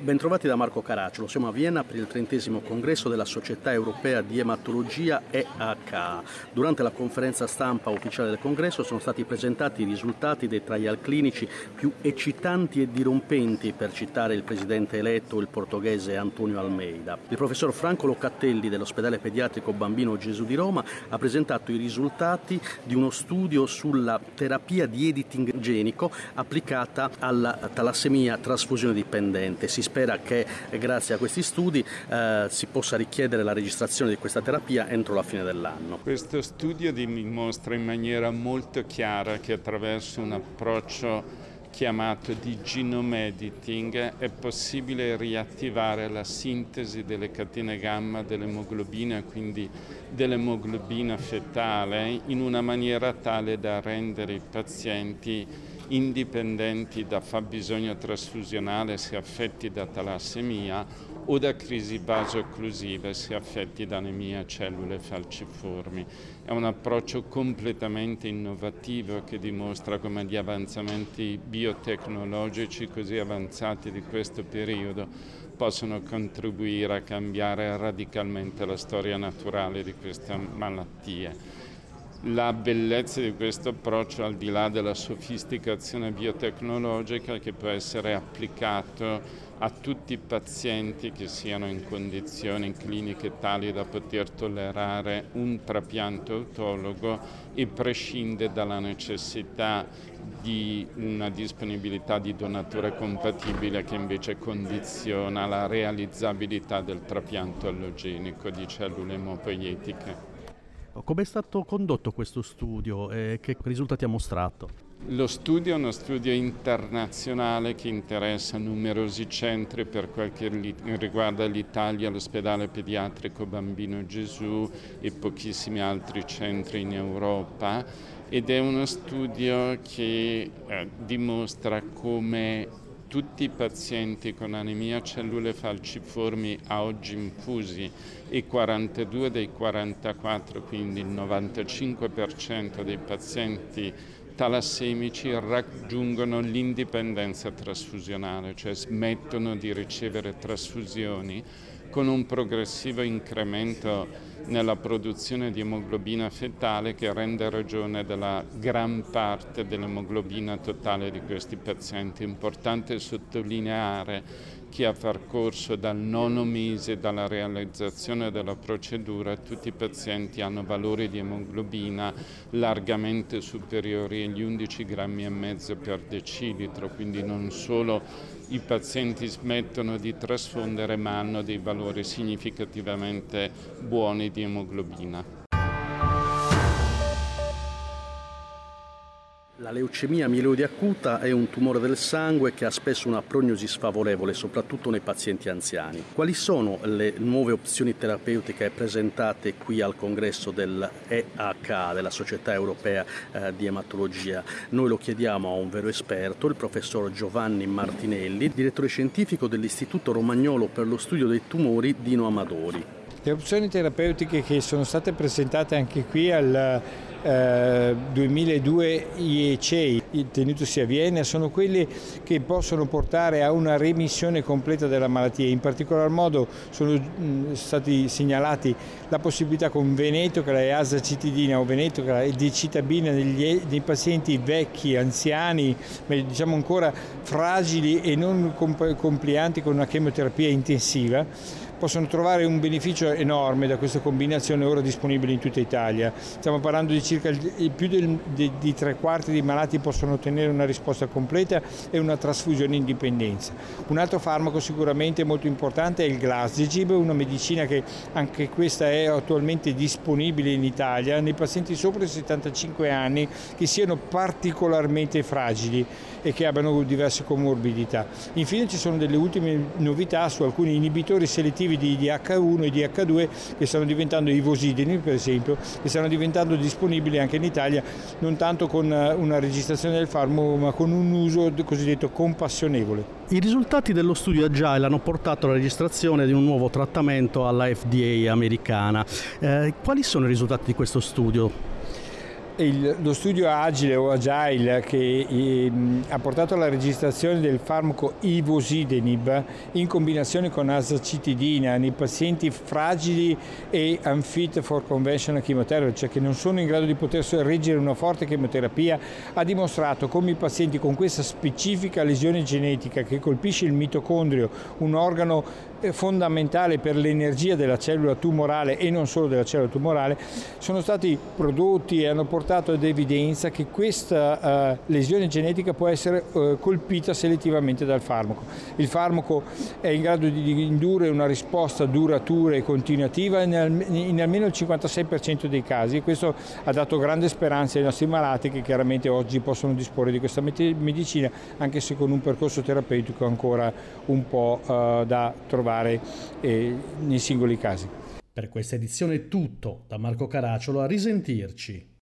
Bentrovati da Marco Caracciolo, siamo a Vienna per il 30° congresso della Società Europea di Ematologia EAK. Durante la conferenza stampa ufficiale del congresso sono stati presentati i risultati dei trial clinici più eccitanti e dirompenti, per citare il presidente eletto, il portoghese Antonio Almeida. Il professor Franco Locatelli dell'ospedale pediatrico Bambino Gesù di Roma ha presentato i risultati di uno studio sulla terapia di editing genico applicata alla talassemia trasfusione dipendente. Si spera che grazie a questi studi si possa richiedere la registrazione di questa terapia entro la fine dell'anno. Questo studio dimostra in maniera molto chiara che attraverso un approccio chiamato di genome editing è possibile riattivare la sintesi delle catene gamma dell'emoglobina, quindi dell'emoglobina fetale, in una maniera tale da rendere i pazienti indipendenti da fabbisogno trasfusionale se affetti da talassemia o da crisi vaso-occlusive se affetti da anemia a cellule falciformi. È un approccio completamente innovativo che dimostra come gli avanzamenti biotecnologici così avanzati di questo periodo possono contribuire a cambiare radicalmente la storia naturale di queste malattie. La bellezza di questo approccio, al di là della sofisticazione biotecnologica, che può essere applicato a tutti i pazienti che siano in condizioni cliniche tali da poter tollerare un trapianto autologo e prescinde dalla necessità di una disponibilità di donatore compatibile che invece condiziona la realizzabilità del trapianto allogenico di cellule emopoietiche. Come è stato condotto questo studio e che risultati ha mostrato? Lo studio è uno studio internazionale che interessa numerosi centri per quel che riguarda l'Italia, l'ospedale pediatrico Bambino Gesù e pochissimi altri centri in Europa, ed è uno studio che dimostra come tutti i pazienti con anemia a cellule falciformi a oggi infusi e 42 dei 44, quindi il 95% dei pazienti talassemici raggiungono l'indipendenza trasfusionale, cioè smettono di ricevere trasfusioni con un progressivo incremento nella produzione di emoglobina fetale che rende ragione della gran parte dell'emoglobina totale di questi pazienti. È importante sottolineare che a far corso dal 9° mese dalla realizzazione della procedura tutti i pazienti hanno valori di emoglobina largamente superiori agli 11,5 grammi per decilitro, quindi non solo i pazienti smettono di trasfondere ma hanno dei valori significativamente buoni di emoglobina. La leucemia mieloide acuta è un tumore del sangue che ha spesso una prognosi sfavorevole, soprattutto nei pazienti anziani. Quali sono le nuove opzioni terapeutiche presentate qui al congresso dell'EAK, della Società Europea di Ematologia? Noi lo chiediamo a un vero esperto, il professor Giovanni Martinelli, direttore scientifico dell'Istituto Romagnolo per lo studio dei tumori Dino Amadori. Le opzioni terapeutiche che sono state presentate anche qui al 2002 IECEI, tenutosi a Vienna, sono quelle che possono portare a una remissione completa della malattia. In particolar modo sono stati segnalati la possibilità con venetoclax e azacitidina o venetoclax e decitabina nei pazienti vecchi, anziani, diciamo ancora fragili e non complianti con una chemioterapia intensiva. Possono trovare un beneficio enorme da questa combinazione ora disponibile in tutta Italia. Stiamo parlando di circa più di 3/4 dei malati possono ottenere una risposta completa e una trasfusione in dipendenza. Un altro farmaco sicuramente molto importante è il Glasdegib, una medicina che anche questa è attualmente disponibile in Italia nei pazienti sopra i 75 anni che siano particolarmente fragili e che abbiano diverse comorbidità. Infine ci sono delle ultime novità su alcuni inibitori selettivi di IDH1 e di IDH2 che stanno diventando i vosidini, per esempio, che stanno diventando disponibili anche in Italia, non tanto con una registrazione del farmaco ma con un uso cosiddetto compassionevole. I risultati dello studio Agile hanno portato alla registrazione di un nuovo trattamento alla FDA americana. Quali sono i risultati di questo studio? Lo studio agile o agile che ha portato alla registrazione del farmaco ivosidenib in combinazione con azacitidina nei pazienti fragili e unfit for conventional chemotherapy, cioè che non sono in grado di poter reggere una forte chemioterapia, ha dimostrato come i pazienti con questa specifica lesione genetica che colpisce il mitocondrio, un organo fondamentale per l'energia della cellula tumorale e non solo della cellula tumorale, sono stati prodotti e hanno portato ad evidenza che questa lesione genetica può essere colpita selettivamente dal farmaco. Il farmaco è in grado di indurre una risposta duratura e continuativa in almeno il 56% dei casi, e questo ha dato grande speranza ai nostri malati che chiaramente oggi possono disporre di questa medicina, anche se con un percorso terapeutico ancora un po' da trovare nei singoli casi. Per questa edizione è tutto, da Marco Caracciolo, a risentirci.